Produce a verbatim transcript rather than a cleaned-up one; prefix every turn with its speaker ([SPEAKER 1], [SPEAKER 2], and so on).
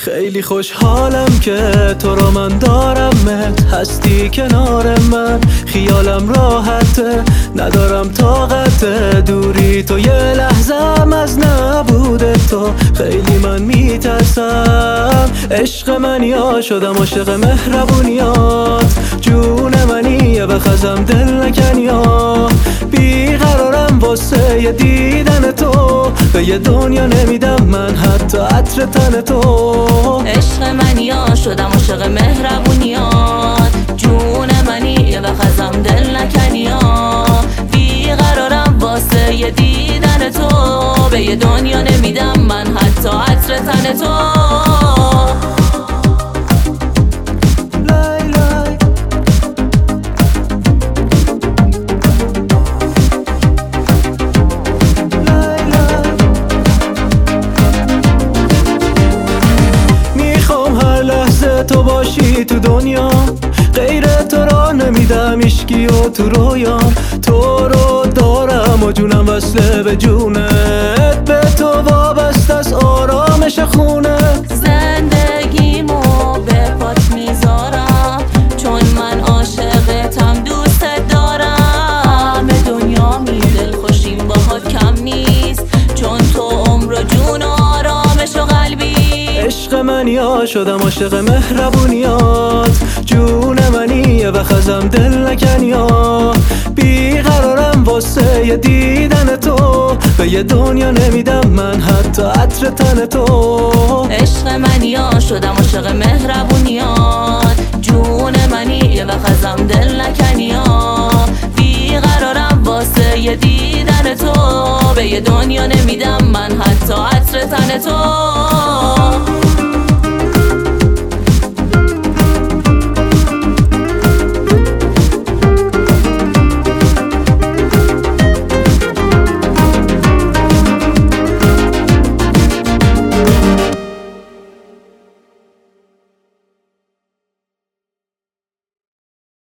[SPEAKER 1] خیلی خوشحالم که تو رو من دارمت، هستی کنار من، خیالم راحته، ندارم طاقت دوری تو، یه لحظم از نبود تو خیلی من میترسم. عشق منی ها شدم عاشق مهربونیات، جون منی بخزم دل نکنی ها، بیقرارم واسه یه دیدن تو، به یه دنیا نمیدم من حتی عطر تن تو.
[SPEAKER 2] عشق منی ها شدم عاشق مهربونیات، جون منی بخزم دل نکنی ها، بیقرارم واسه یه دیدن تو، به یه دنیا نمیدم من حتی عطر تن تو.
[SPEAKER 1] تو باشی تو دنیا، غیر تو را نمیدم اشکی و تو رویام، تو رو دارم و جونم وصله به جونت، به تو وابسته از آرامش خونه،
[SPEAKER 2] زندگیمو به پات میذارم چون من عاشقتم دوستت دارم، به دنیا می دل خوشیم باهات کم نیست چون تو عمر و جون و آرامش و قلبی.
[SPEAKER 1] عشق منی ها شدم عاشق مهربونیات، جون منی بخزم دل نکنی ها، بیقرارم واسه یه دیدن تو، به یه دنیا نمیدم من حتی عطر تن تو.
[SPEAKER 2] عشق منی ها شدم عاشق مهربونیات، جون منی بخزم دل نکنی ها، بیقرارم واسه یه دیدن تو، به یه دنیا نمیدم من حتی عطر تن تو.